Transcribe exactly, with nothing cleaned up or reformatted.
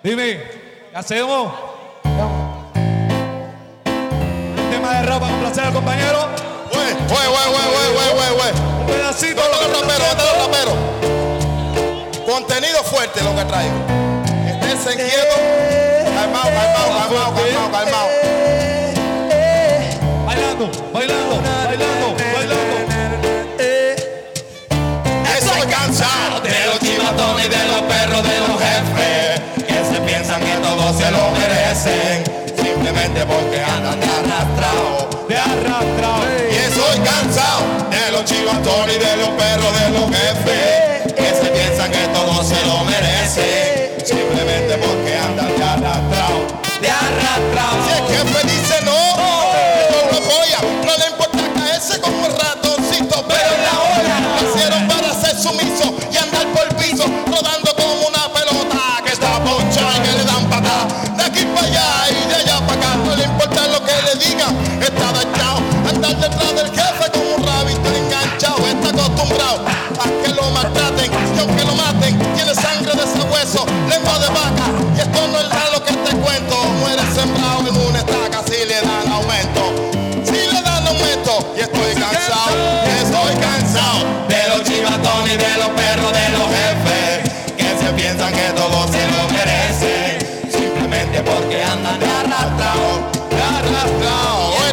Dime, ¿qué hacemos? Un tema de rap para complacer al compañero. Güey, güey, güey, güey, güey, güey, güey. Un pedacito. ¿Dónde están los raperos? ¿Dónde están los raperos? Contenido fuerte lo que traigo. Esténse quietos. Calmao, calmao, calmao, calmao, calmao. Bailando, bailando, bailando, bailando. Estoy cansado de los chivatones y de los perros de los jefes que se piensan que todos se lo merecen simplemente porque andan de arrastrado, de arrastrado. Y estoy cansado de los chivatones y de los perros de los jefes que se piensan que todos se lo merecen simplemente porque andan de arrastrado, de arrastrado. Si el jefe dice no, no lo apoya, no le importa caerse como el ratoncito, pero en la hora nacieron para ser sumisos y andar por el piso, rodando como una pelota que está ponchada y que le dan patada de aquí para allá y de allá para acá. No le importa lo que le digan, está adaptado a andar detrás del jefe como un rabito enganchado. Está acostumbrado a que lo maltraten y aunque lo maten, tiene sangre de ese hueso, lengua de vaca. Y esto no es lo que te cuento, muere sembrado en una estaca si le dan aumento. Si le dan aumento y estoy cansado, estoy cansado de los chivatones y de los perros de los jefes que se piensan que todos se lo merecen simplemente porque andan de arrastrado, de arrastrado.